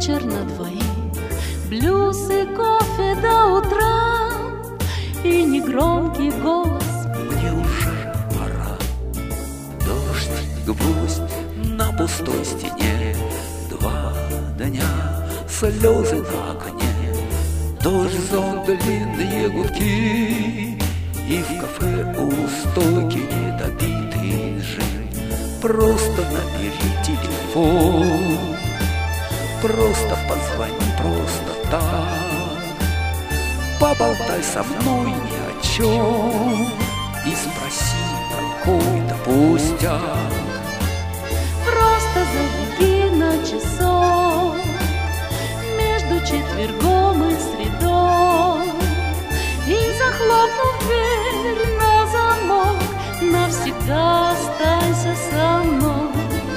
вечер на двоих, блюз и кофе до утра, и негромкий голос. Мне уже пора. Дождь, гвоздь на пустой стене, 2 дня, слезы на окне. Дождь, зонт, длинные гудки, и в кафе у стойки недобитый джин. Просто набери телефон, просто позвони, просто так. Поболтай со мной ни о чем и спроси какой-то пустяк. Просто забеги на часок между четвергом и средой, и, захлопнув дверь на замок, навсегда останься со мной.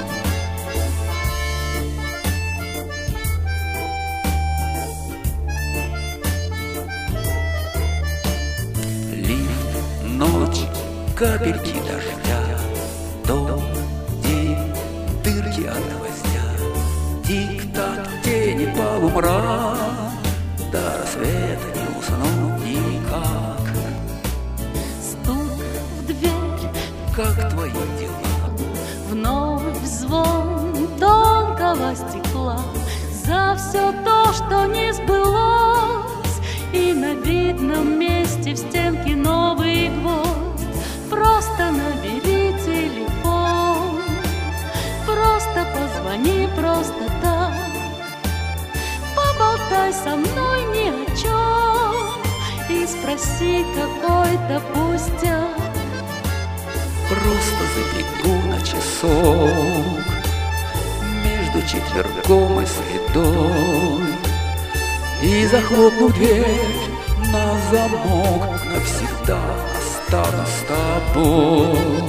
Лифт, ночь, капельки дождя, дом, день, дырки от гвоздя, тик-так, тени, полумрак, до рассвета не уснуть никак. Стук в дверь, Как твои дела? вновь звон тонкого стекла за все то, что не сбылось, и на видном месте в стенке новый гвоздь. Просто набери телефон, просто позвони, просто так. Поболтай со мной ни о чем и спроси какой-то пустяк. Просто забегу на часок между четвергом и средой, и, захлопнув дверь на замок, навсегда останусь с тобой.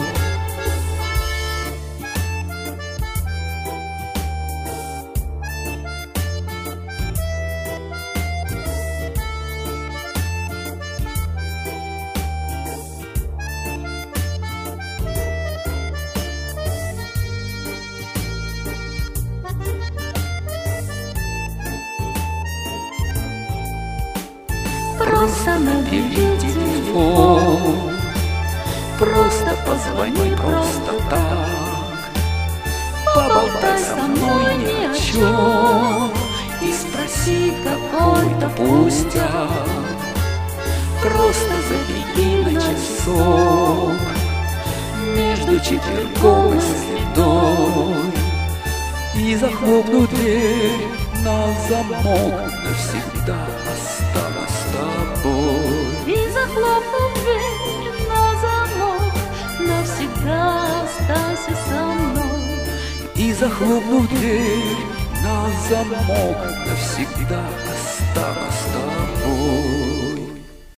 Просто набери телефон, просто позвони, просто так. Поболтай со мной ни о чем и спроси какой-то пустяк. Просто забеги на часок между четвергом и средой, и, захлопнув дверь на замок, навсегда останусь с тобой. и, захлопнув дверь на замок, навсегда останься со мной. И, захлопнув дверь на замок, навсегда останусь с тобой.